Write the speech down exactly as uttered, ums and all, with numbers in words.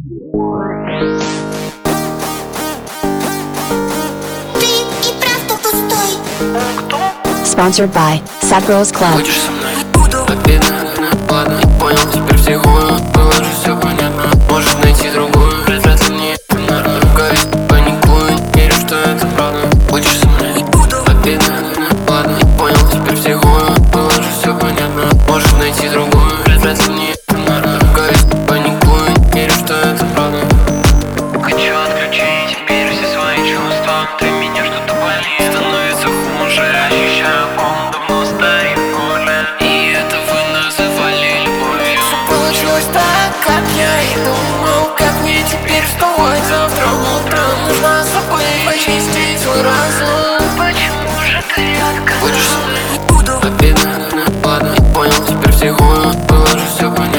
Sponsored by Sad Girls Club. Будешь со мной? Буду. Обидно, ладно, понял, теперь психую. Было же все понятно, может найти другую. Вряд ли мне надо, ругаюсь, паникую. Верю, что это правда. Будешь со мной? Буду. Обидно, ладно, понял, теперь психую. Было же все понятно, может найти другую. Вряд ли мне надо, ругаюсь, паникую. Верю, что это правда. Хочу отключить теперь все свои чувства. Внутри меня что-то болит, становится хуже. Ощущаю ком давно старик кожи. И это вы называли любовью. Все получилось так, как я и думал. Как мне теперь вставать завтра утром? Нужно с собой почистить свой разум. Почему же ты редко? Будешь со мной? Буду. Обидно, ладно, понял, теперь психую. Было же все понятно.